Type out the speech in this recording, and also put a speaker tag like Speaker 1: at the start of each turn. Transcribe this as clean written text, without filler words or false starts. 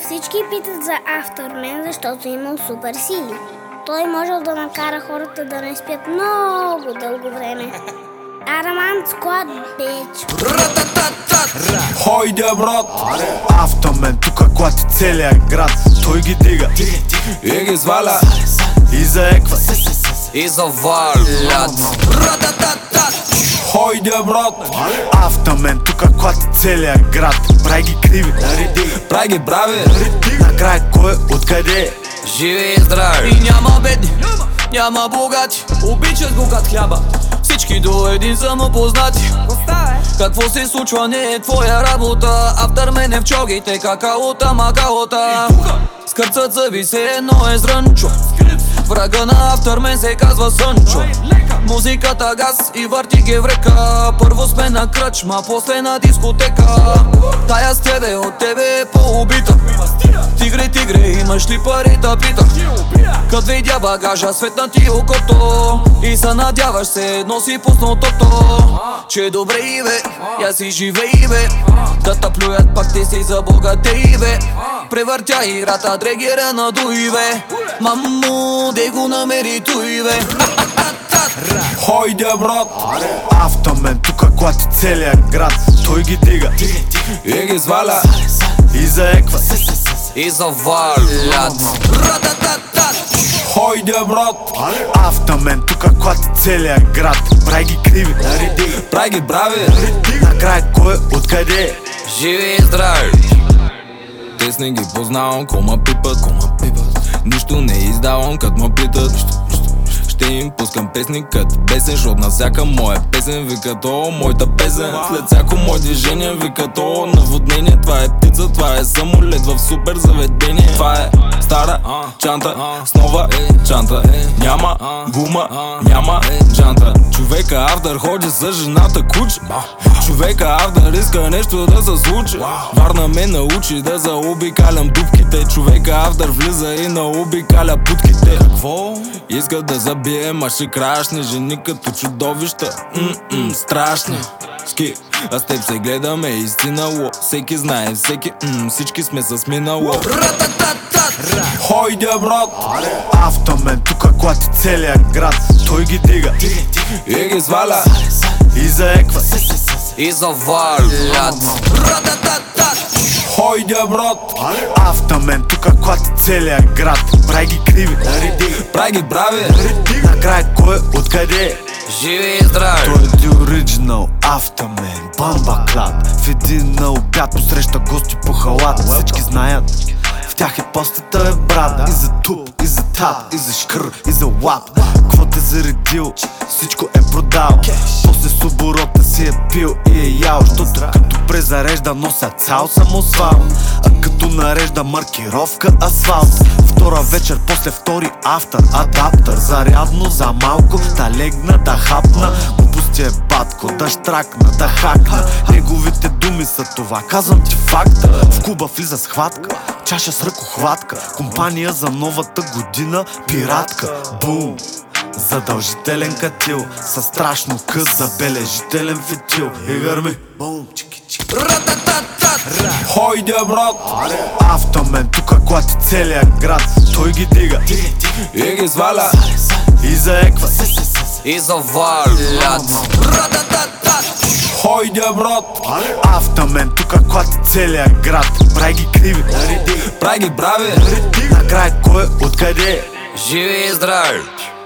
Speaker 1: Всички питат за Afterman, защото имал супер сили. Той можел да накара хората да не спят много дълго време. Араман Squad, бич.
Speaker 2: Хойде, брат!
Speaker 3: Автомен, тука клати целия град. Той ги дига
Speaker 2: и ги сваля,
Speaker 3: и заеква,
Speaker 2: и завалят. Хойде, брат!
Speaker 3: Автомен, тука клати целия град. Прави ги криви,
Speaker 2: Прави ги брави,
Speaker 3: накрая кой откъде?
Speaker 2: живи и здрави.
Speaker 4: И няма бедни, няма богати, обичат го кат хляба. Всички до един са му познати. Какво се случва не е твоя работа. Afterman е в чогите, какаота, макаота. Скърцат зъби се едно е зрънчо. Врага на Afterman се казва Сънчо. Музиката газ и върти ги в река. Първо сме на кръчма, после на дискотека. Тая с тебе, от тебе е по-убита. Тигре, тигре, имаш ли пари да пита? Кът видя багажа, светна ти окото. И се надяваш се, едно си пуснал тото. Че добре и бе, я си живей бе. Да те плюят, пак ти си забогатей бе. Превъртя играта, дрегера надуй бе. Маму, де го намери той бе.
Speaker 2: Хойде, брат!
Speaker 3: Автомен, тука клати целия град. Той ги дига
Speaker 2: и ги сваля,
Speaker 3: и заеква,
Speaker 2: и завалят. Хойде, брат!
Speaker 3: Автомен, тука клати целия град. Прави ги криви,
Speaker 2: Прави ги брави,
Speaker 3: накрая кой откъде?
Speaker 2: живи и здрави. Тез не ги познавам, ко ма пипат. Нищо не издавам, кът ма питат. Ще им пускам песни като бесен, защото на всяка моя песен викат о, моята песен. След всяко мое движение викат о, наводнение. Това е птица, това е самолет в супер заведение. Това е стара чанта с нова чанта. Няма гума, няма джанта. Човека Авдар ходи с жената куча. Човека Авдар иска нещо да се случи. Варна ме научи да заобикалям дупките. Човека Авдар влиза и наобикаля путките. Какво? Иска да забие маши-крашни жени като чудовища. Страшни. Ски, а с теб се гледаме истинало. Всеки знае, всеки, всички сме с минало. Хойде, брат!
Speaker 3: Автомен, тука клати целия град. Той ги дига
Speaker 2: и ги сваля,
Speaker 3: и заеква,
Speaker 2: и завалят. Хойде, брат!
Speaker 3: Автомен, тука клати целия град. Прави ги криви,
Speaker 2: Прави ги брави,
Speaker 3: накрая кой откъде?
Speaker 2: живи и здрави.
Speaker 3: Той е the original Автомен, бамба клад. В един на обяд посреща гости по халат. Всички знаят, в тях е постата е брат. И за туп, и за тап, и за шкър, и за лап. Кво те заредил, всичко е продал. После с оборота си е пил и е ял. Щото като презарежда нося цял самосвал. А като нарежда маркировка асфалт. Втора вечер, после втори автор адаптър. Зарядно за малко, да легна, да хапна. Глупости е батко, да штракна, да хакна. Неговите думи са това, казвам ти факта. В клуба влиза схватка, чаша с ръкохватка. Компания за новата година, пиратка. Бум! Задължителен катил, със страшно къс, забележителен фитил. И гърми, бум, чики, чики.
Speaker 2: Хойде, брат!
Speaker 3: Автомен, тука клати целия град. Той ги дига
Speaker 2: и ги сваля,
Speaker 3: и заеква,
Speaker 2: и завалят. Хойде, брат!
Speaker 3: Автомен, тука клати целия град. Прави ги криви,
Speaker 2: Прави ги брави,
Speaker 3: накрая кой откъде?
Speaker 2: живи и здрави.